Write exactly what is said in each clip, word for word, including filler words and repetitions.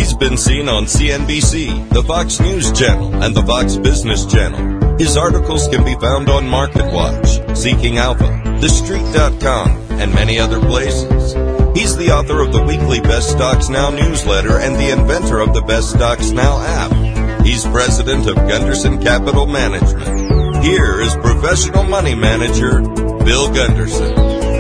He's been seen on C N B C, the Fox News Channel, and the Fox Business Channel. His articles can be found on MarketWatch, Seeking Alpha, The Street dot com, and many other places. He's the author of the weekly Best Stocks Now newsletter and the inventor of the Best Stocks Now app. He's president of Gunderson Capital Management. Here is professional money manager, Bill Gunderson.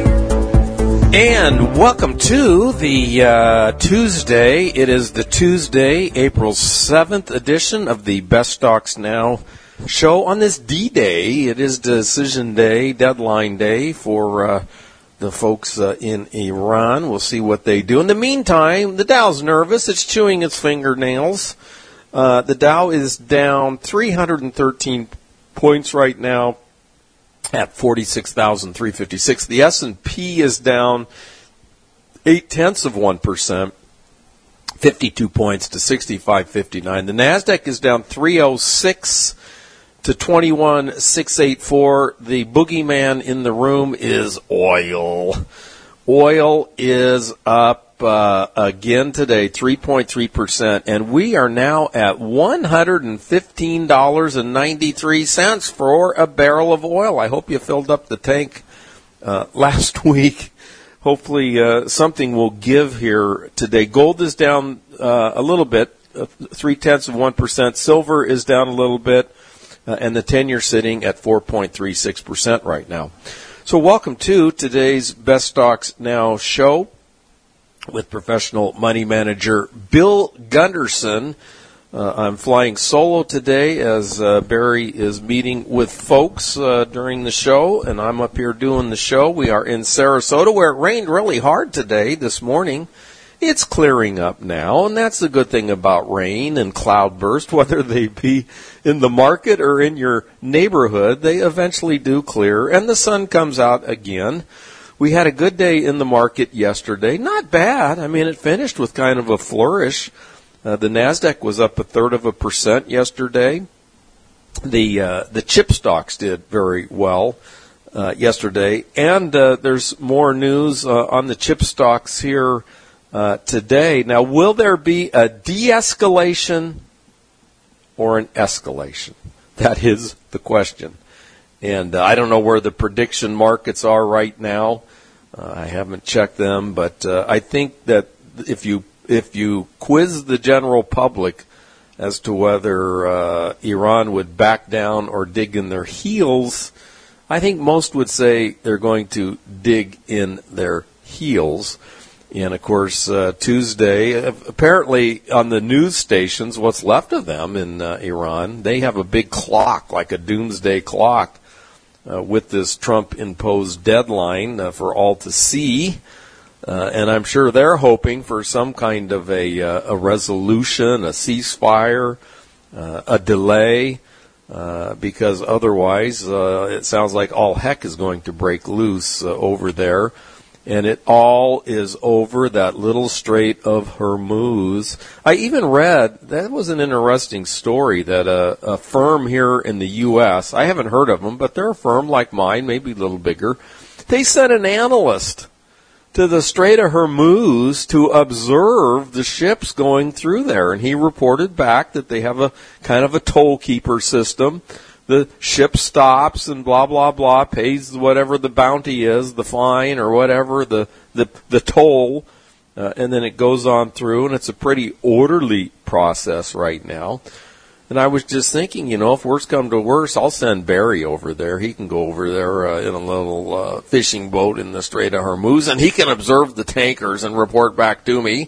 And welcome to the uh, Tuesday. It is the Tuesday, April seventh edition of the Best Stocks Now show. On this D-Day, it is decision day, deadline day for uh, the folks uh, in Iran. We'll see what they do. In the meantime, the Dow's nervous. It's chewing its fingernails. Uh, the Dow is down three hundred thirteen points right now at forty-six thousand three hundred fifty-six. The S and P is down eight tenths of one percent, fifty-two points to sixty-five fifty-nine. The Nasdaq is down three oh six to twenty-one six eighty-four. The boogeyman in the room is oil. Oil is up uh, again today, three point three percent, and we are now at one hundred fifteen dollars and ninety-three cents for a barrel of oil. I hope you filled up the tank uh, last week. Hopefully uh, something will give here today. Gold is down uh, a little bit, uh, three-tenths of one percent. Silver is down a little bit, uh, and the ten-year sitting at four point three six percent right now. So welcome to today's Best Stocks Now show with professional money manager Bill Gunderson. Uh, I'm flying solo today as uh, Barry is meeting with folks uh, during the show, and I'm up here doing the show. We are in Sarasota, where it rained really hard today, this morning. It's clearing up now, and that's the good thing about rain and cloudburst, whether they be in the market or in your neighborhood, they eventually do clear, and the sun comes out again. We had a good day in the market yesterday. Not bad. I mean, it finished with kind of a flourish. Uh, the Nasdaq was up a third of a percent yesterday. The uh, the chip stocks did very well uh, yesterday, and uh, there's more news uh, on the chip stocks here uh, today. Now, will there be a de-escalation or an escalation? That is the question. And uh, I don't know where the prediction markets are right now. Uh, I haven't checked them, but uh, I think that if you if you quiz the general public as to whether uh, Iran would back down or dig in their heels, I think most would say they're going to dig in their heels. And, of course, uh, Tuesday, apparently on the news stations, what's left of them in uh, Iran, they have a big clock, like a doomsday clock, uh, with this Trump-imposed deadline uh, for all to see. Uh, and I'm sure they're hoping for some kind of a, uh, a resolution, a ceasefire, uh, a delay, uh, because otherwise uh, it sounds like all heck is going to break loose uh, over there. And it all is over that little Strait of Hormuz. I even read, that was an interesting story, that a, a firm here in the U S, I haven't heard of them, but they're a firm like mine, maybe a little bigger. They sent an analyst to the Strait of Hormuz to observe the ships going through there. And he reported back that they have a kind of a toll keeper system. The ship stops and blah, blah, blah, pays whatever the bounty is, the fine or whatever, the, the, the toll, uh, and then it goes on through, and it's a pretty orderly process right now. And I was just thinking, you know, if worse come to worse, I'll send Barry over there. He can go over there uh, in a little uh, fishing boat in the Strait of Hormuz, and he can observe the tankers and report back to me.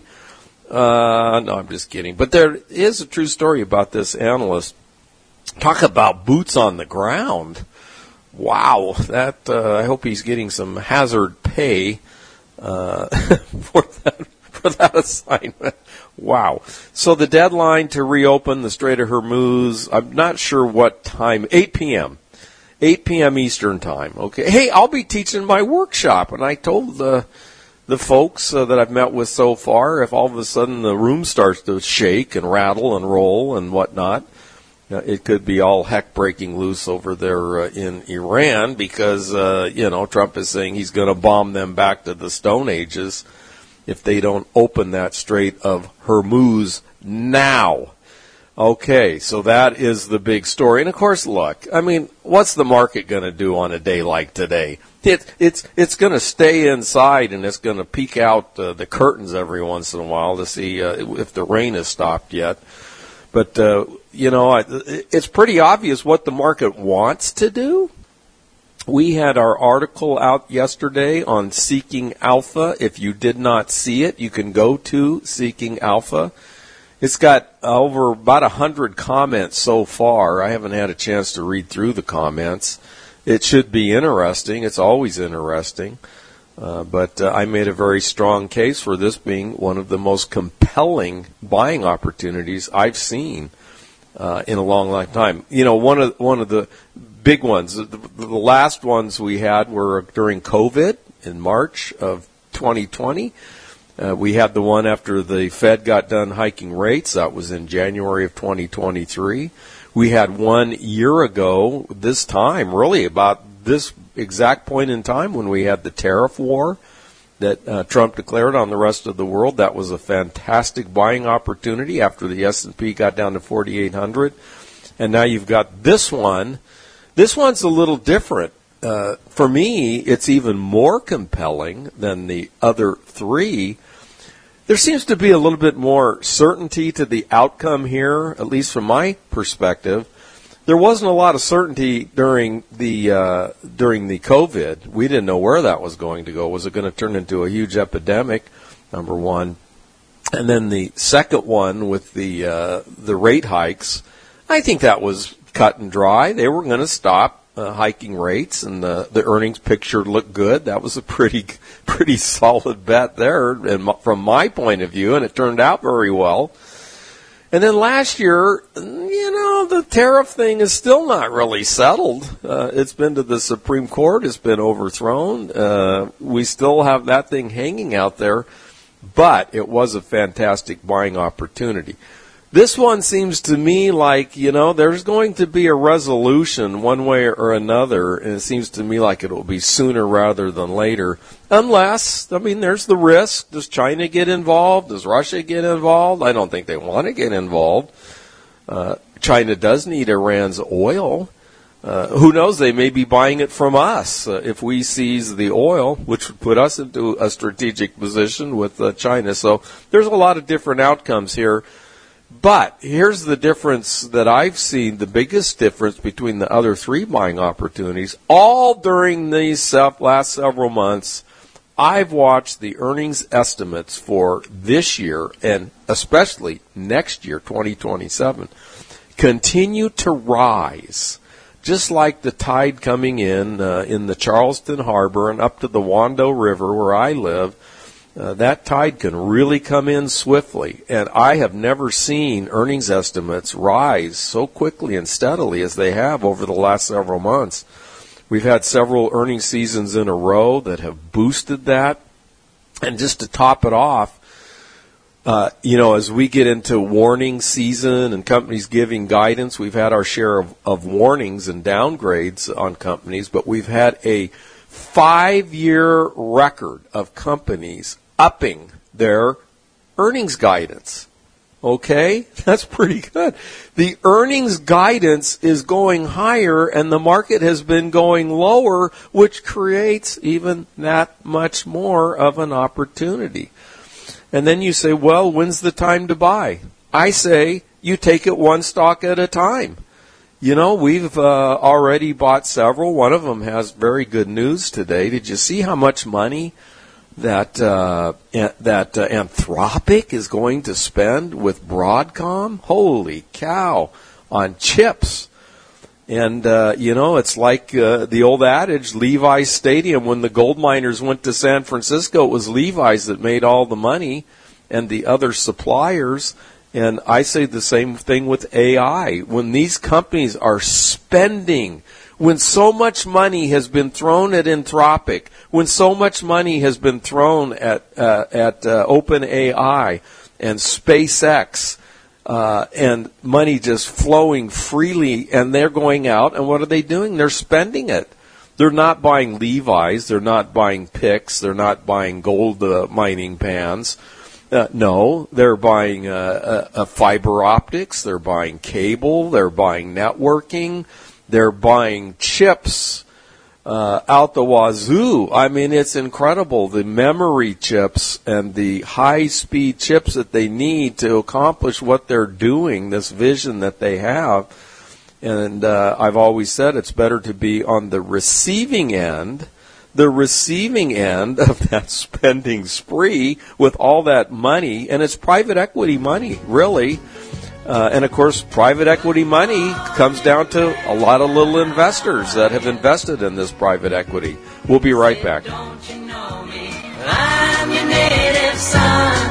Uh, no, I'm just kidding. But there is a true story about this analyst. Talk about boots on the ground. Wow. That uh, I hope he's getting some hazard pay uh, for that for that assignment. Wow. So the deadline to reopen the Strait of Hormuz, I'm not sure what time, eight p.m. eight p.m. Eastern time. Okay. Hey, I'll be teaching my workshop, and I told the the folks uh, that I've met with so far, if all of a sudden the room starts to shake and rattle and roll and whatnot, Uh, it could be all heck breaking loose over there uh, in Iran because, uh, you know, Trump is saying he's going to bomb them back to the Stone Ages. if they don't open that Strait of Hormuz now. Okay, so that is the big story. And of course, look, I mean, what's the market going to do on a day like today? It, it's it's going to stay inside, and it's going to peek out uh, the curtains every once in a while to see uh, if the rain has stopped yet. But, uh, you know, I, it's pretty obvious what the market wants to do. We had our article out yesterday on Seeking Alpha. If you did not see it, you can go to Seeking Alpha. It's got over about one hundred comments so far. I haven't had a chance to read through the comments. It should be interesting. It's always interesting. Uh, but uh, I made a very strong case for this being one of the most compelling buying opportunities I've seen uh, in a long, long time. You know, one of one of the big ones, the, the last ones we had were during COVID in March of twenty twenty. Uh, we had the one after the Fed got done hiking rates. That was in January of twenty twenty-three. We had one year ago, this time, really about this exact point in time when we had the tariff war that uh, Trump declared on the rest of the world. That was a fantastic buying opportunity after the S and P got down to forty-eight hundred. And now you've got this one. This one's a little different. Uh, for me, it's even more compelling than the other three. There seems to be a little bit more certainty to the outcome here, at least from my perspective. There wasn't a lot of certainty during the uh, during the COVID. We didn't know where that was going to go. Was it going to turn into a huge epidemic? Number one, and then the second one with the uh, the rate hikes. I think that was cut and dry. They were going to stop uh, hiking rates, and the the earnings picture looked good. That was a pretty pretty solid bet there, and from my point of view, and it turned out very well. And then last year, you know, the tariff thing is still not really settled. Uh, it's been to the Supreme Court. It's been overthrown. Uh, we still have that thing hanging out there, but it was a fantastic buying opportunity. This one seems to me like, you know, there's going to be a resolution one way or another, and it seems to me like it will be sooner rather than later. Unless, I mean, there's the risk. Does China get involved? Does Russia get involved? I don't think they want to get involved. Uh, China does need Iran's oil. Uh, who knows? They may be buying it from us uh, if we seize the oil, which would put us into a strategic position with uh, China. So there's a lot of different outcomes here. But here's the difference that I've seen, the biggest difference between the other three buying opportunities. All during these last several months, I've watched the earnings estimates for this year and especially next year, twenty twenty-seven, continue to rise. Just like the tide coming in uh, in the Charleston Harbor and up to the Wando River where I live. Uh, that tide can really come in swiftly, and I have never seen earnings estimates rise so quickly and steadily as they have over the last several months. We've had several earnings seasons in a row that have boosted that, and just to top it off, uh, you know, as we get into warning season and companies giving guidance, we've had our share of, of warnings and downgrades on companies, but we've had a five-year record of companies upping their earnings guidance. Okay? That's pretty good. The earnings guidance is going higher and the market has been going lower, which creates even that much more of an opportunity. And then you say, well, when's the time to buy? I say you take it one stock at a time. You know, we've uh, already bought several. One of them has very good news today. Did you see how much money that uh, that uh, Anthropic is going to spend with Broadcom? Holy cow, on chips. And, uh, you know, it's like uh, the old adage, Levi's Stadium. When the gold miners went to San Francisco, it was Levi's that made all the money and the other suppliers. And I say the same thing with A I. When these companies are spending, when so much money has been thrown at Anthropic, when so much money has been thrown at uh, at uh, OpenAI and SpaceX, uh, and money just flowing freely, and they're going out, and what are they doing? They're spending it. They're not buying Levi's. They're not buying picks. They're not buying gold uh, mining pans. Uh, no, they're buying uh, uh, fiber optics. They're buying cable. They're buying networking. They're buying chips uh, out the wazoo. I mean, it's incredible, the memory chips and the high-speed chips that they need to accomplish what they're doing, this vision that they have. And uh, I've always said it's better to be on the receiving end, the receiving end of that spending spree with all that money, and it's private equity money, really. Uh, and, of course, private equity money comes down to a lot of little investors that have invested in this private equity. We'll be right back. Don't you know me? I'm your native son.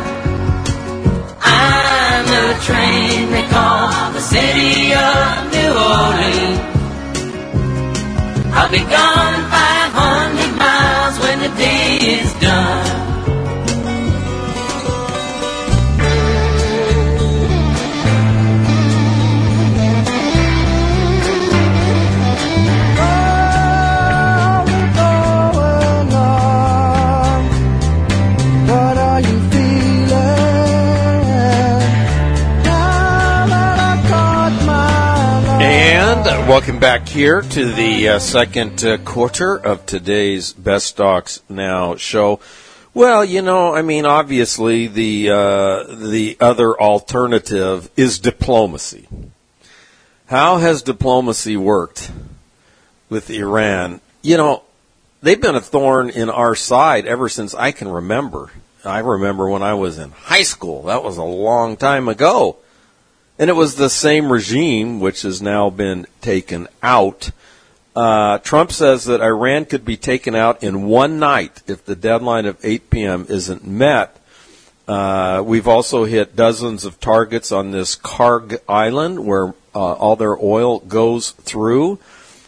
I'm the train they call the city of New Orleans. I'll be gone five hundred miles when the day is done. Welcome back here to the uh, second uh, quarter of today's Best Stocks Now show. Well, you know, I mean, obviously the uh, the other alternative is diplomacy. How has diplomacy worked with Iran? You know, they've been a thorn in our side ever since I can remember. I remember when I was in high school. That was a long time ago. And it was the same regime, which has now been taken out. Uh, Trump says that Iran could be taken out in one night if the deadline of eight p.m. isn't met. Uh, we've also hit dozens of targets on this Karg Island where uh, all their oil goes through.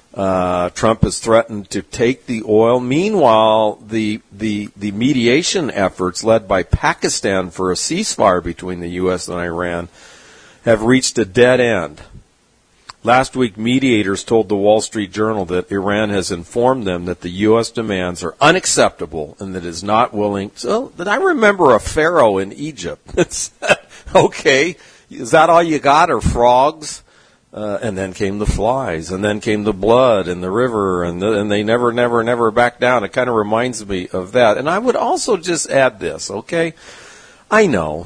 Uh, Trump has threatened to take the oil. Meanwhile, the, the, the mediation efforts led by Pakistan for a ceasefire between the U S and Iran have reached a dead end. Last week, mediators told the Wall Street Journal that Iran has informed them that the U S demands are unacceptable and that it is not willing. So, I remember a pharaoh in Egypt. Okay, is that all you got, or frogs? Uh, and then came the flies, and then came the blood and the river, and, the, and they never, never, never back down. It kind of reminds me of that. And I would also just add this, okay? I know.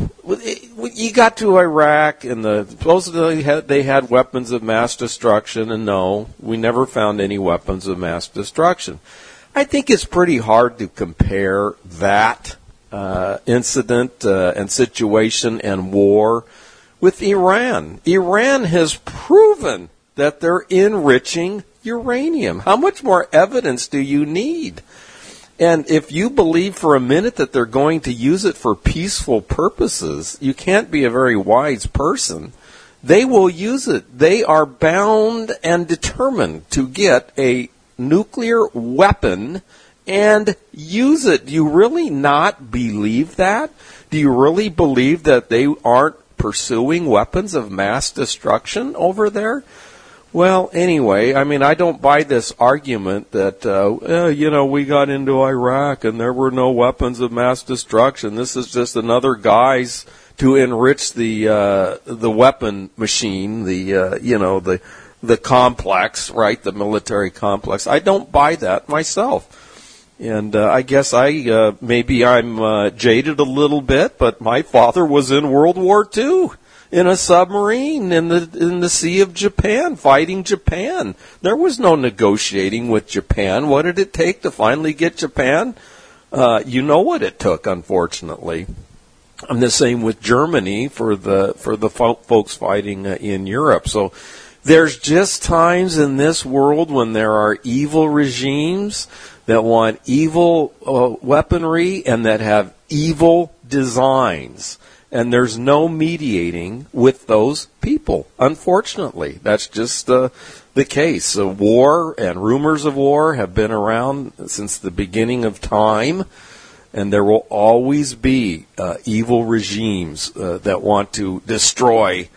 You got to Iraq, and the supposedly they had weapons of mass destruction, and no, we never found any weapons of mass destruction. I think it's pretty hard to compare that uh, incident uh, and situation and war with Iran. Iran has proven that they're enriching uranium. How much more evidence do you need? And if you believe for a minute that they're going to use it for peaceful purposes, you can't be a very wise person. They will use it. They are bound and determined to get a nuclear weapon and use it. Do you really not believe that? Do you really believe that they aren't pursuing weapons of mass destruction over there? Well, anyway, I mean, I don't buy this argument that, uh, eh, you know, we got into Iraq and there were no weapons of mass destruction. This is just another guise to enrich the uh, the weapon machine, the, uh, you know, the the complex, right, the military complex. I don't buy that myself. And uh, I guess I, uh, maybe I'm uh, jaded a little bit, but my father was in World War Two. In a submarine in the in the Sea of Japan, fighting Japan. There was no negotiating with Japan. What did it take to finally get Japan? Uh, you know what it took, unfortunately. And the same with Germany for the for the fo- folks fighting uh, in Europe. So there's just times in this world when there are evil regimes that want evil uh, weaponry and that have evil designs. And there's no mediating with those people, unfortunately. That's just uh, the case. Uh, war and rumors of war have been around since the beginning of time, and there will always be uh, evil regimes uh, that want to destroy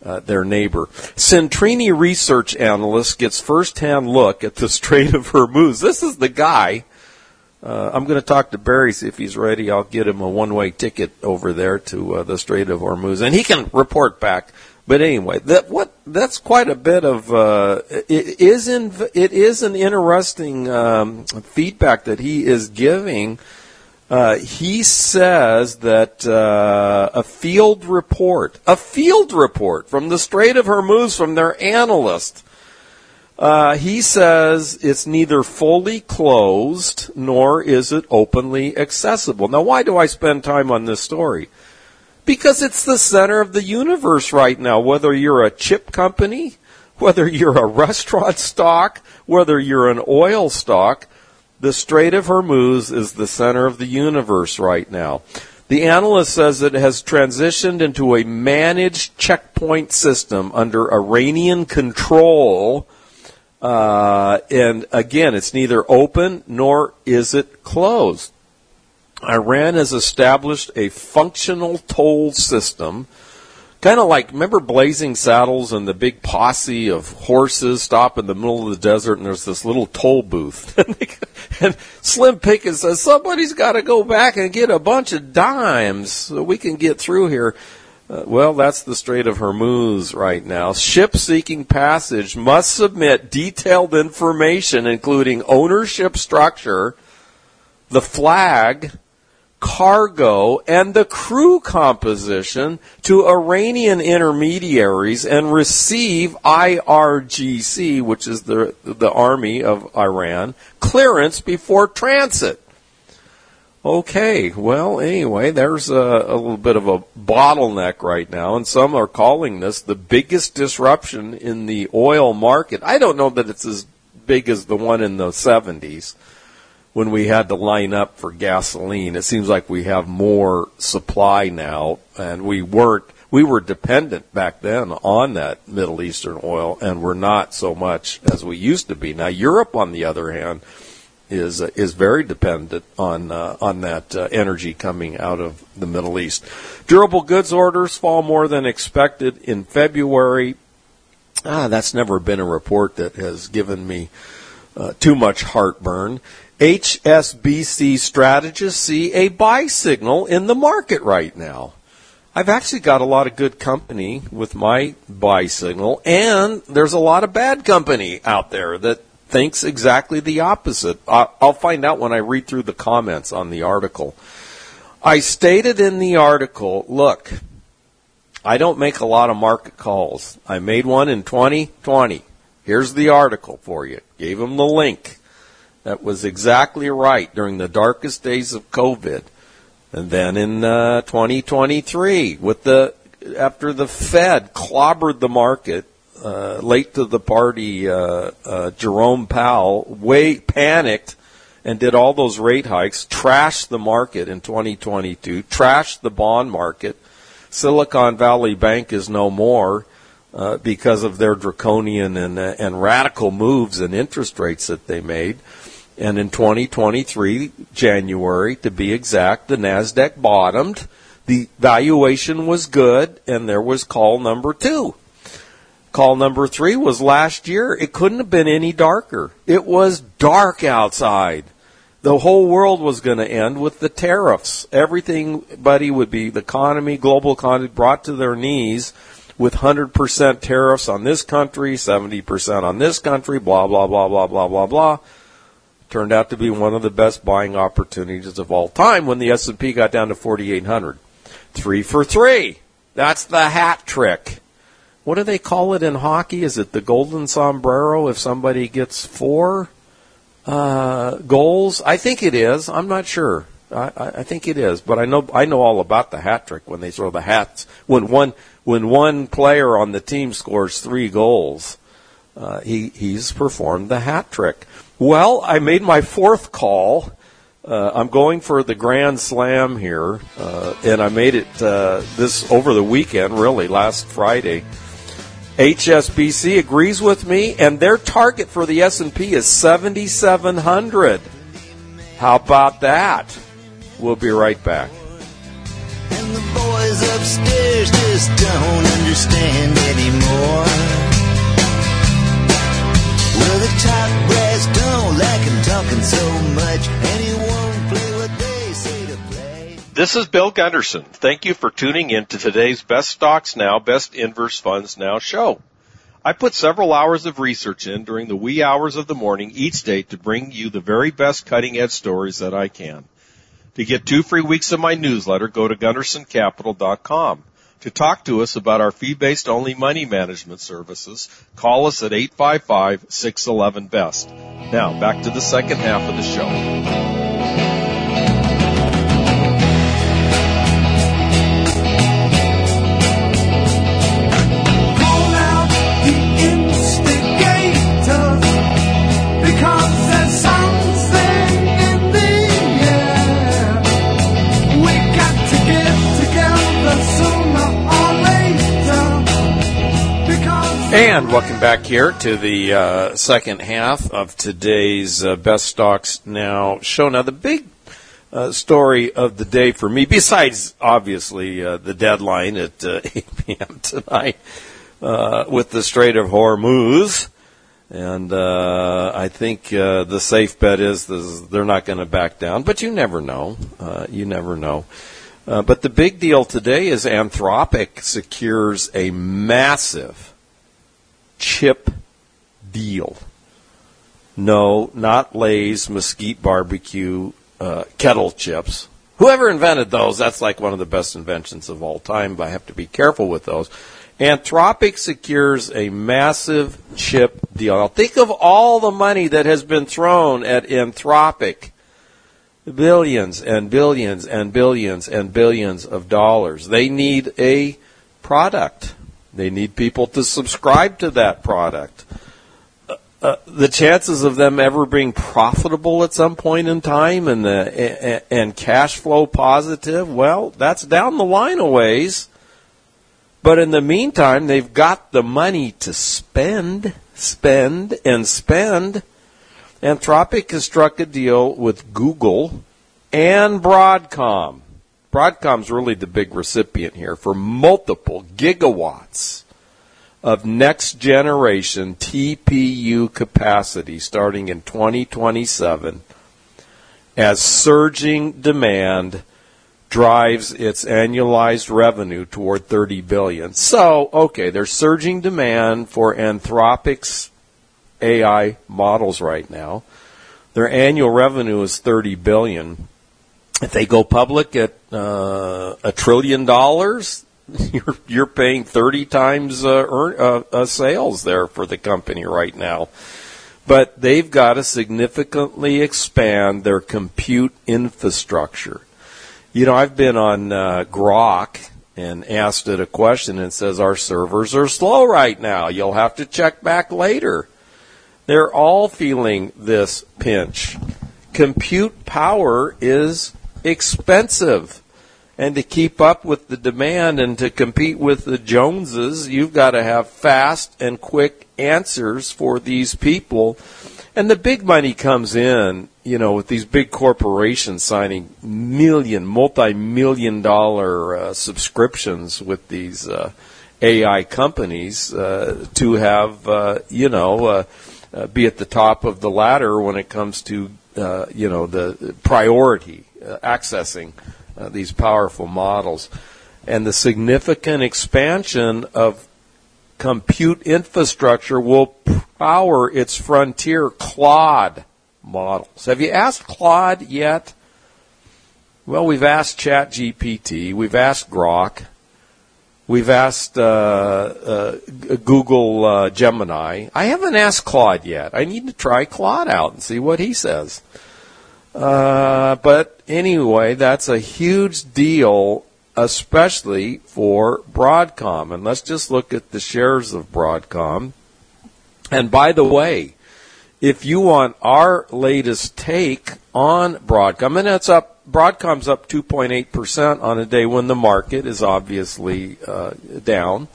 uh, their neighbor. Centrini research analyst gets first-hand look at the Strait of Hormuz. This is the guy. Uh, I'm going to talk to Barry, see if he's ready. I'll get him a one-way ticket over there to uh, the Strait of Hormuz, and he can report back. But anyway, that what that's quite a bit of uh, it is in it is an interesting um, feedback that he is giving. Uh, he says that uh, a field report, a field report from the Strait of Hormuz from their analyst. Uh, he says it's neither fully closed nor is it openly accessible. Now, why do I spend time on this story? Because it's the center of the universe right now, whether you're a chip company, whether you're a restaurant stock, whether you're an oil stock, the Strait of Hormuz is the center of the universe right now. The analyst says it has transitioned into a managed checkpoint system under Iranian control. Uh, and again, it's neither open nor is it closed. Iran has established a functional toll system, kind of like, remember Blazing Saddles and the big posse of horses stop in the middle of the desert and there's this little toll booth. And Slim Pickens says, somebody's got to go back and get a bunch of dimes so we can get through here. Uh, well, that's the Strait of Hormuz right now. Ships seeking passage must submit detailed information, including ownership structure, the flag, cargo, and the crew composition to Iranian intermediaries and receive I R G C, which is the the army of Iran, clearance before transit. Okay, well, anyway, there's a, a little bit of a bottleneck right now, and some are calling this the biggest disruption in the oil market. I don't know that it's as big as the one in the seventies when we had to line up for gasoline. It seems like we have more supply now, and we weren't. We were dependent back then on that Middle Eastern oil, and we're not so much as we used to be. Now, Europe, on the other hand, is uh, is very dependent on uh, on that uh, energy coming out of the Middle East. Durable goods orders fall more than expected in February. Ah, that's never been a report that has given me uh, too much heartburn. H S B C strategists see a buy signal in the market right now. I've actually got a lot of good company with my buy signal, and there's a lot of bad company out there that thinks exactly the opposite. I'll find out when I read through the comments on the article. I stated in the article, look, I don't make a lot of market calls. I made one in twenty twenty. Here's the article for you. Gave them the link. That was exactly right during the darkest days of COVID. And then in uh, twenty twenty-three, with the after the Fed clobbered the market, Uh, late to the party, uh, uh, Jerome Powell way panicked and did all those rate hikes, trashed the market in twenty twenty-two, trashed the bond market. Silicon Valley Bank is no more uh, because of their draconian and, uh, and radical moves and interest rates that they made. And in twenty twenty-three, January to be exact, the NASDAQ bottomed. The valuation was good, and there was call number two. Call number three was last year. It couldn't have been any darker. It was dark outside. The whole world was going to end with the tariffs. Everything, buddy, would be the economy, global economy, brought to their knees with one hundred percent tariffs on this country, seventy percent on this country, blah, blah, blah, blah, blah, blah, blah. Turned out to be one of the best buying opportunities of all time when the S and P got down to forty-eight hundred. Three for three. That's the hat trick. What do they call it in hockey? Is it the golden sombrero if somebody gets four uh, goals? I think it is. I'm not sure. I, I think it is, but I know I know all about the hat trick when they throw the hats. When one when one player on the team scores three goals, uh, he he's performed the hat trick. Well, I made my fourth call. Uh, I'm going for the Grand Slam here, uh, and I made it uh, this over the weekend, really, last Friday. H S B C agrees with me, and their target for the S and P is seventy-seven hundred. How about that? We'll be right back. And the boys upstairs just just don't understand anymore. Well, the top brass don't like him talking so much, and he won't play what they say to play. This is Bill Gunderson. Thank you for tuning in to today's Best Stocks Now, Best Inverse Funds Now show. I put several hours of research in during the wee hours of the morning each day to bring you the very best cutting-edge stories that I can. To get two free weeks of my newsletter, go to gunderson capital dot com. To talk to us about our fee-based only money management services, call us at eight five five, six one one, B E S T. Now, back to the second half of the show. And welcome back here to the uh, second half of today's uh, Best Stocks Now show. Now, the big uh, story of the day for me, besides obviously uh, the deadline at uh, eight p.m. tonight uh, with the Strait of Hormuz, and uh, I think uh, the safe bet is this, they're not going to back down, but you never know. Uh, you never know. Uh, but the big deal today is Anthropic secures a massive chip deal. No, not Lay's Mesquite Barbecue uh, kettle chips. Whoever invented those, that's like one of the best inventions of all time, but I have to be careful with those. Anthropic secures a massive chip deal. Now think of all the money that has been thrown at Anthropic. Billions and billions and billions and billions of dollars. They need a product. They need people to subscribe to that product. Uh, uh, the chances of them ever being profitable at some point in time and, the, and, and cash flow positive, well, that's down the line a ways. But in the meantime, they've got the money to spend, spend, and spend. Anthropic has struck a deal with Google and Broadcom. Broadcom's really the big recipient here for multiple gigawatts of next-generation T P U capacity starting in twenty twenty-seven as surging demand drives its annualized revenue toward thirty billion dollars. So, okay, there's surging demand for Anthropic's A I models right now. Their annual revenue is thirty billion dollars. If they go public at uh, a trillion dollars, you're, you're paying thirty times uh, earn, uh, uh, sales there for the company right now. But they've got to significantly expand their compute infrastructure. You know, I've been on uh, Grok and asked it a question and it says our servers are slow right now. You'll have to check back later. They're all feeling this pinch. Compute power is expensive. And to keep up with the demand and to compete with the Joneses, you've got to have fast and quick answers for these people. And the big money comes in, you know, with these big corporations signing million, multi-million dollar uh, subscriptions with these uh, A I companies uh, to have, uh, you know, uh, uh, be at the top of the ladder when it comes to, uh, you know, the priority, uh, accessing uh, these powerful models. And the significant expansion of compute infrastructure will power its frontier Claude models. Have you asked Claude yet? Well, we've asked ChatGPT, we've asked Grok, we've asked uh, uh, Google uh, Gemini. I haven't asked Claude yet. I need to try Claude out and see what he says. Uh, but anyway, that's a huge deal, especially for Broadcom. And let's just look at the shares of Broadcom. And by the way, if you want our latest take on Broadcom, and it's up, Broadcom's up two point eight percent on a day when the market is obviously uh, down.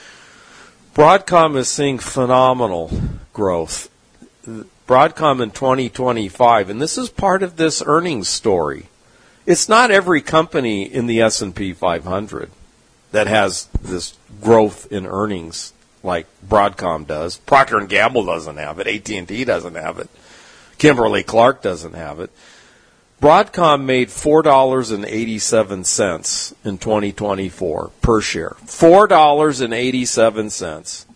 Broadcom is seeing phenomenal growth. Broadcom in twenty twenty-five, and this is part of this earnings story. It's not every company in the S and P five hundred. that has this growth in earnings like Broadcom does. Procter and Gamble doesn't have it. A T and T doesn't have it. Kimberly-Clark doesn't have it. Broadcom made four dollars and eighty-seven cents in twenty twenty-four per share. four dollars and eighty-seven cents.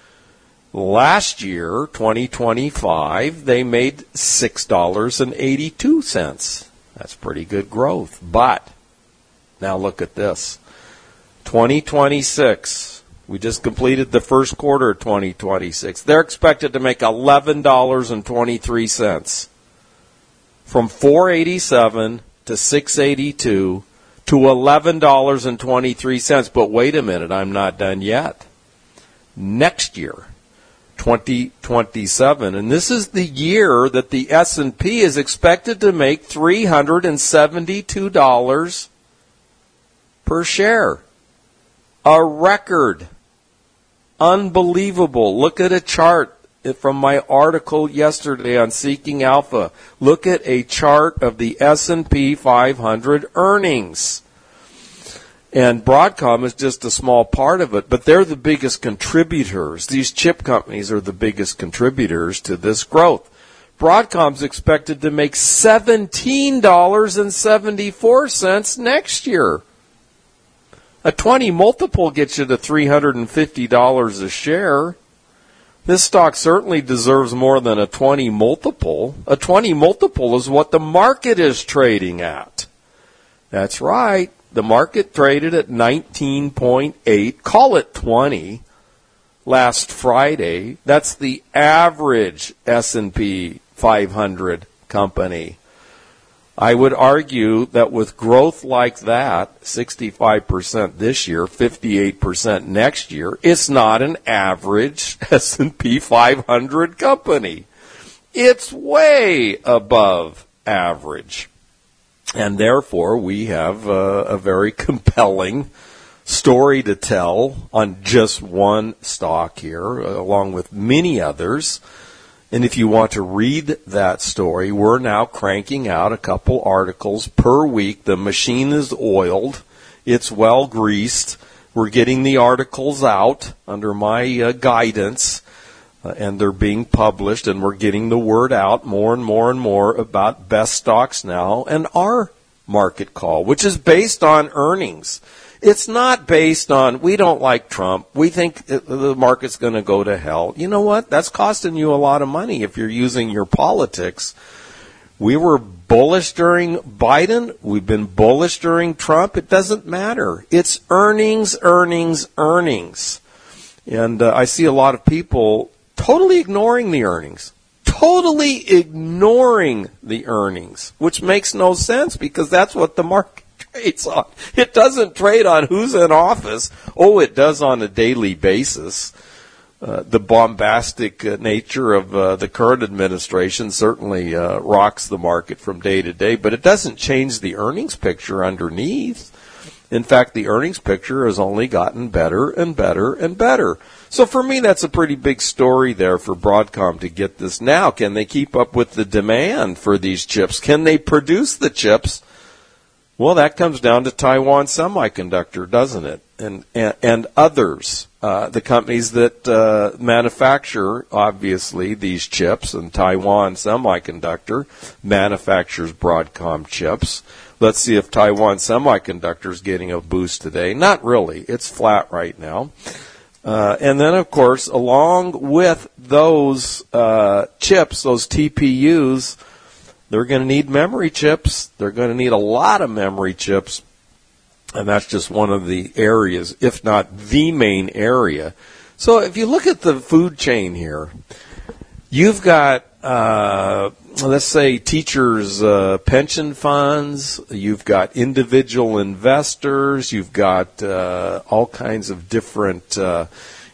Last year, twenty twenty-five, they made six dollars and eighty-two cents. That's pretty good growth. But, now look at this. twenty twenty-six, we just completed the first quarter of twenty twenty-six. They're expected to make eleven dollars and twenty-three cents. From four dollars and eighty-seven cents to six dollars and eighty-two cents to eleven dollars and twenty-three cents. But wait a minute, I'm not done yet. Next year, twenty twenty-seven, and this is the year that the S and P is expected to make three hundred seventy-two dollars per share. A record. Unbelievable. Look at a chart from my article yesterday on Seeking Alpha. Look at a chart of the S and P five hundred earnings. And Broadcom is just a small part of it, but they're the biggest contributors. These chip companies are the biggest contributors to this growth. Broadcom's expected to make seventeen dollars and seventy-four cents next year. A twenty multiple gets you to three hundred fifty dollars a share. This stock certainly deserves more than a twenty multiple. A twenty multiple is what the market is trading at. That's right. The market traded at nineteen point eight. Call it twenty last Friday. That's the average S and P five hundred company. I would argue that with growth like that, sixty-five percent this year, fifty-eight percent next year, it's not an average S and P five hundred company. It's way above average. And therefore, we have a, a very compelling story to tell on just one stock here, along with many others. And if you want to read that story, we're now cranking out a couple articles per week. The machine is oiled. It's well greased. We're getting the articles out under my uh, guidance, uh, and they're being published, and we're getting the word out more and more and more about Best Stocks Now and our market call, which is based on earnings. It's not based on, we don't like Trump, we think the market's going to go to hell. You know what? That's costing you a lot of money if you're using your politics. We were bullish during Biden. We've been bullish during Trump. It doesn't matter. It's earnings, earnings, earnings. And uh, I see a lot of people totally ignoring the earnings. Totally ignoring the earnings, which makes no sense because that's what the market trades on. It doesn't trade on who's in office. Oh, it does on a daily basis. Uh, the bombastic uh, nature of uh, the current administration certainly uh, rocks the market from day to day, but it doesn't change the earnings picture underneath. In fact, the earnings picture has only gotten better and better and better. So for me, that's a pretty big story there for Broadcom to get this now. Can they keep up with the demand for these chips? Can they produce the chips? Well, that comes down to Taiwan Semiconductor, doesn't it? And and, and others, uh, the companies that uh, manufacture, obviously, these chips, and Taiwan Semiconductor manufactures Broadcom chips. Let's see if Taiwan Semiconductor is getting a boost today. Not really. It's flat right now. Uh, and then, of course, along with those uh, chips, those T P Us, they're going to need memory chips. They're going to need a lot of memory chips. And that's just one of the areas, if not the main area. So if you look at the food chain here, you've got, uh, let's say, teachers' uh, pension funds. You've got individual investors. You've got uh, all kinds of different uh,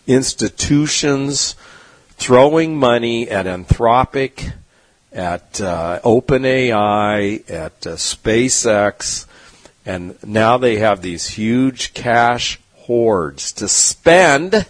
institutions throwing money at Anthropic, at uh, OpenAI, at uh, SpaceX, and now they have these huge cash hoards to spend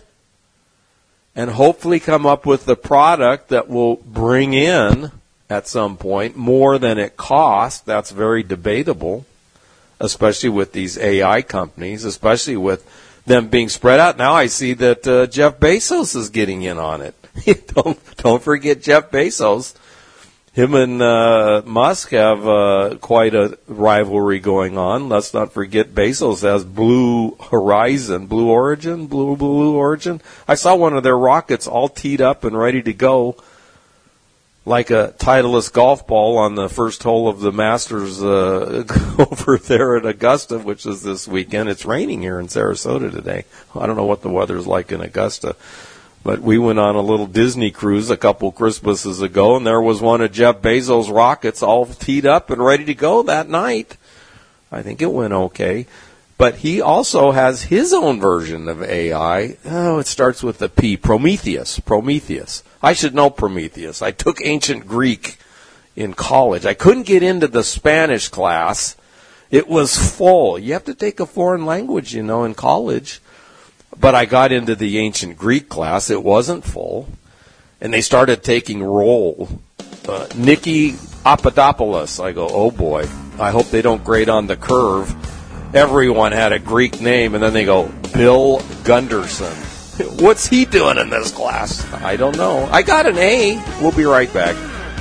and hopefully come up with the product that will bring in, at some point, more than it costs. That's very debatable. especially with these A I companies, especially with them being spread out. Now I see that uh, Jeff Bezos is getting in on it. don't don't forget Jeff Bezos. Him and uh, Musk have uh, quite a rivalry going on. Let's not forget Bezos has Blue Horizon, Blue Origin, Blue Blue Origin. I saw one of their rockets all teed up and ready to go, like a Titleist golf ball on the first hole of the Masters uh, over there at Augusta, which is this weekend. It's raining here in Sarasota today. I don't know what the weather's like in Augusta. But we went on a little Disney cruise a couple Christmases ago, and there was one of Jeff Bezos' rockets all teed up and ready to go that night. I think it went okay. But he also has his own version of A I. Oh, it starts with a P. Prometheus. Prometheus. I should know Prometheus. I took ancient Greek in college. I couldn't get into the Spanish class. It was full. You have to take a foreign language, you know, in college. But I got into the ancient Greek class. It wasn't full. And they started taking roll. Uh, Nikki Papadopoulos. I go, oh boy, I hope they don't grade on the curve. Everyone had a Greek name, and then they go, Bill Gunderson. What's he doing in this class? I don't know. I got an A. We'll be right back.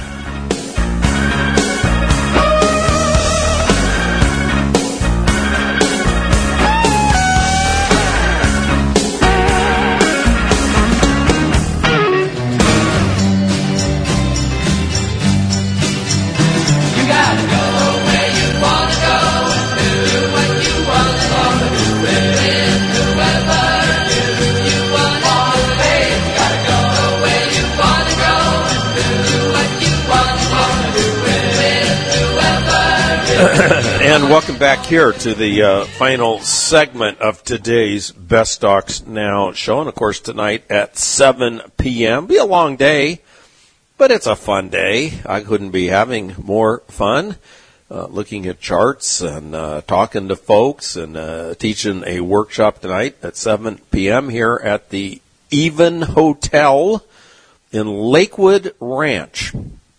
And welcome back here to the uh, final segment of today's Best Stocks Now show. And, of course, tonight at seven p.m. Be a long day, but it's a fun day. I couldn't be having more fun uh, looking at charts and uh, talking to folks and uh, teaching a workshop tonight at seven p.m. here at the Even Hotel in Lakewood Ranch.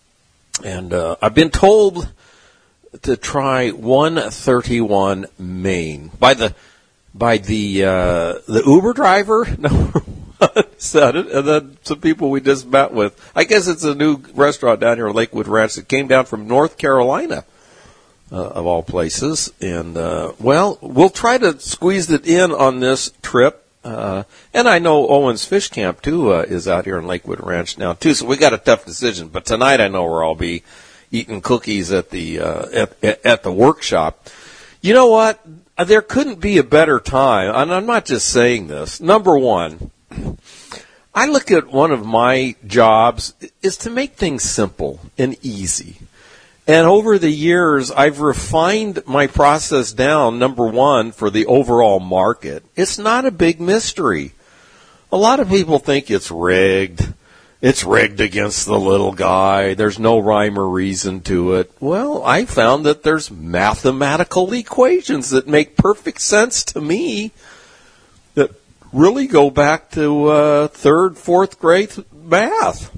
And uh, I've been told to try one thirty-one Main by the by the uh, the Uber driver. Number one said it, and then some people we just met with. I guess it's a new restaurant down here in Lakewood Ranch that came down from North Carolina, uh, of all places. And uh, well, we'll try to squeeze it in on this trip. Uh, and I know Owen's Fish Camp too uh, is out here in Lakewood Ranch now too. So we got a tough decision. But tonight I know where I'll be. Eating cookies at the uh, at, at, at the workshop. You know what? There couldn't be a better time, and I'm not just saying this. Number one, I look at one of my jobs is to make things simple and easy. And over the years, I've refined my process down, number one, for the overall market. It's not a big mystery. A lot of people think it's rigged. It's rigged against the little guy. There's no rhyme or reason to it. Well, I found that there's mathematical equations that make perfect sense to me that really go back to uh, third, fourth grade math.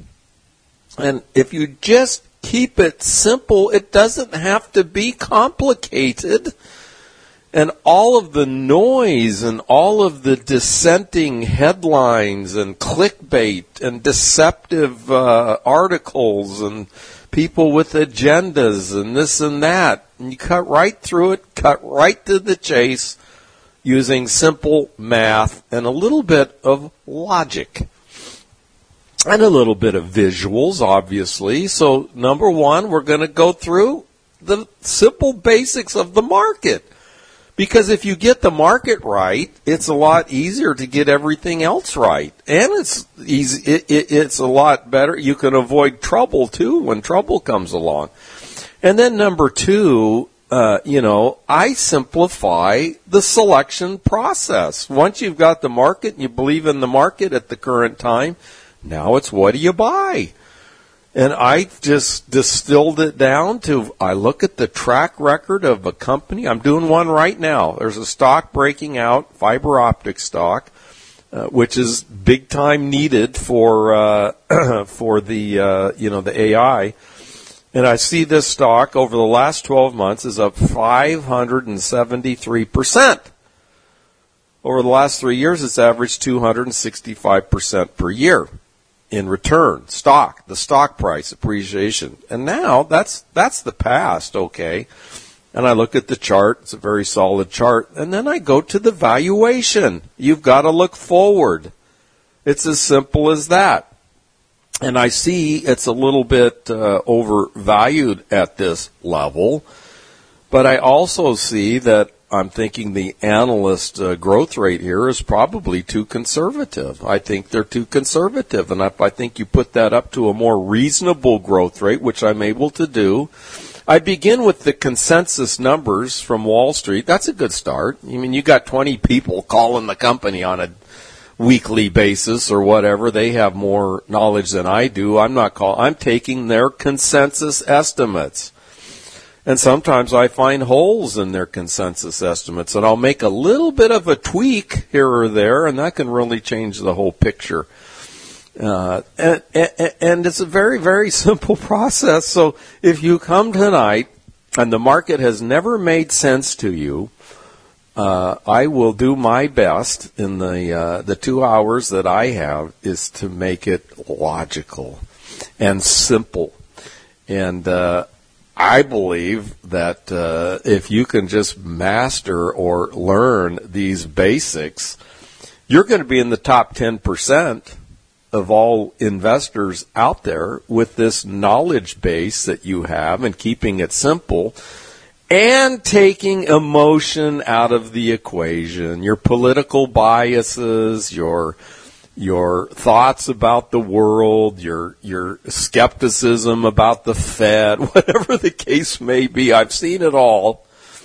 And if you just keep it simple, it doesn't have to be complicated. And all of the noise and all of the dissenting headlines and clickbait and deceptive uh, articles and people with agendas and this and that, and you cut right through it, cut right to the chase using simple math and a little bit of logic. And a little bit of visuals, obviously. So, number one, we're going to go through the simple basics of the market. Because if you get the market right, it's a lot easier to get everything else right. And it's easy, it, it, it's a lot better. You can avoid trouble, too, when trouble comes along. And then number two, uh, you know, I simplify the selection process. Once you've got the market and you believe in the market at the current time, now it's what do you buy? And I just distilled it down to, I look at the track record of a company. I'm doing one right now. There's a stock breaking out, fiber optic stock, uh, which is big time needed for uh, for the uh, you know the A I. And I see this stock over the last twelve months is up five hundred seventy-three percent. Over the last three years, it's averaged two hundred sixty-five percent per year in return. Stock, the stock price appreciation. And now that's that's the past, okay? And I look at the chart. It's a very solid chart. And then I go to the valuation. You've got to look forward. It's as simple as that. And I see it's a little bit uh, overvalued at this level. But I also see that I'm thinking the analyst uh, growth rate here is probably too conservative. I think they're too conservative. And if I think you put that up to a more reasonable growth rate, which I'm able to do, I begin with the consensus numbers from Wall Street. That's a good start. I mean, you got twenty people calling the company on a weekly basis or whatever. They have more knowledge than I do. I'm not call. I'm taking their consensus estimates. And sometimes I find holes in their consensus estimates, and I'll make a little bit of a tweak here or there, and that can really change the whole picture. Uh, and, and, and it's a very, very simple process. So if you come tonight and the market has never made sense to you, uh, I will do my best in the uh, the two hours that I have is to make it logical and simple. And uh, I believe that uh, if you can just master or learn these basics, you're going to be in the top ten percent of all investors out there with this knowledge base that you have and keeping it simple and taking emotion out of the equation, your political biases, your your thoughts about the world, your your skepticism about the Fed, whatever the case may be. I've seen it all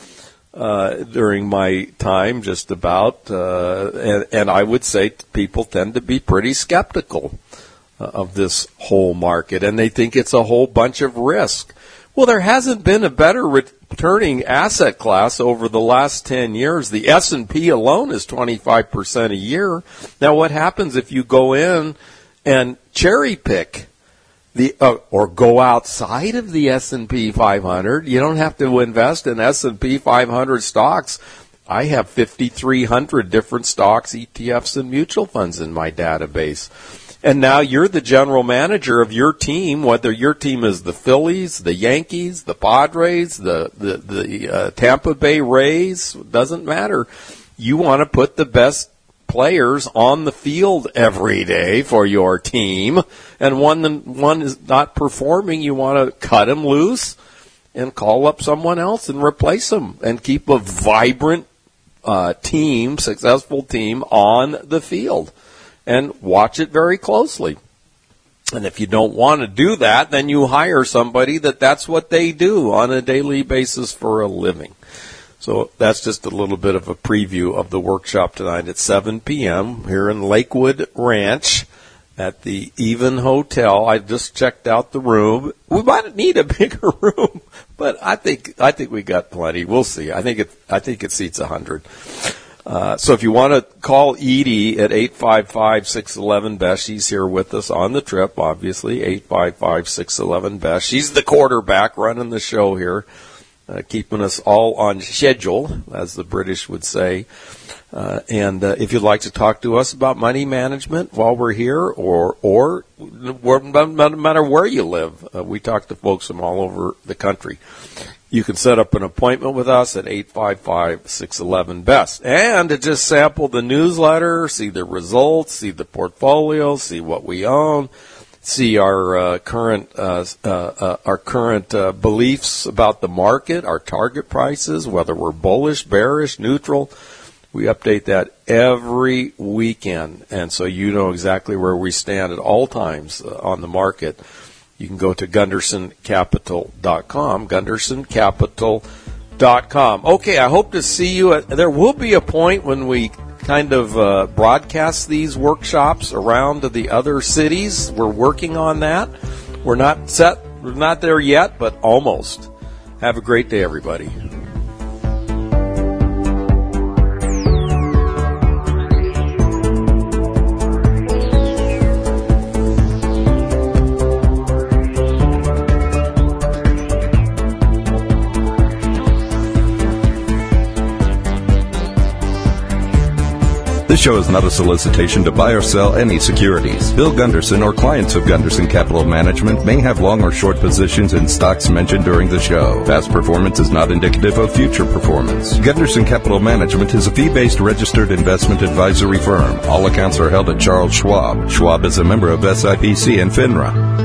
uh, during my time, just about, uh, and, and I would say people tend to be pretty skeptical uh, of this whole market, and they think it's a whole bunch of risk. Well, there hasn't been a better returning asset class over the last ten years. The S and P alone is twenty-five percent a year. Now, what happens if you go in and cherry pick the uh, or go outside of the S and P five hundred? You don't have to invest in S and P five hundred stocks. I have fifty-three hundred different stocks, E T Fs, and mutual funds in my database. And now you're the general manager of your team, whether your team is the Phillies, the Yankees, the Padres, the the, the uh, Tampa Bay Rays, doesn't matter. You want to put the best players on the field every day for your team, and when one is not performing, you want to cut him loose and call up someone else and replace him and keep a vibrant uh, team, successful team on the field. And watch it very closely. And if you don't want to do that, then you hire somebody that that's what they do on a daily basis for a living. So that's just a little bit of a preview of the workshop tonight at seven p.m. here in Lakewood Ranch at the Even Hotel. I just checked out the room. We might need a bigger room, but I think I think we got plenty. We'll see. I think it I think it seats a hundred. Uh, so if you want to call Edie at eight five five, six one one, B E S H, she's here with us on the trip, obviously, eight five five, six one one, B E S H. She's the quarterback running the show here, uh, keeping us all on schedule, as the British would say. Uh, and uh, if you'd like to talk to us about money management while we're here, or or no matter where you live, uh, we talk to folks from all over the country. You can set up an appointment with us at eight five five, six one one, B E S H. And to just sample the newsletter, see the results, see the portfolio, see what we own, see our uh, current uh, uh, uh, our current uh, beliefs about the market, our target prices, whether we're bullish, bearish, neutral. We update that every weekend, and so you know exactly where we stand at all times uh, on the market. You can go to Gunderson Capital dot com, Gunderson Capital dot com. Okay, I hope to see you. At, there will be a point when we kind of uh, broadcast these workshops around to the other cities. We're working on that. We're not set, we're not there yet, but almost. Have a great day, everybody. This show is not a solicitation to buy or sell any securities. Bill Gunderson or clients of Gunderson Capital Management may have long or short positions in stocks mentioned during the show. Past performance is not indicative of future performance. Gunderson Capital Management is a fee-based registered investment advisory firm. All accounts are held at Charles Schwab. Schwab is a member of S I P C and FINRA.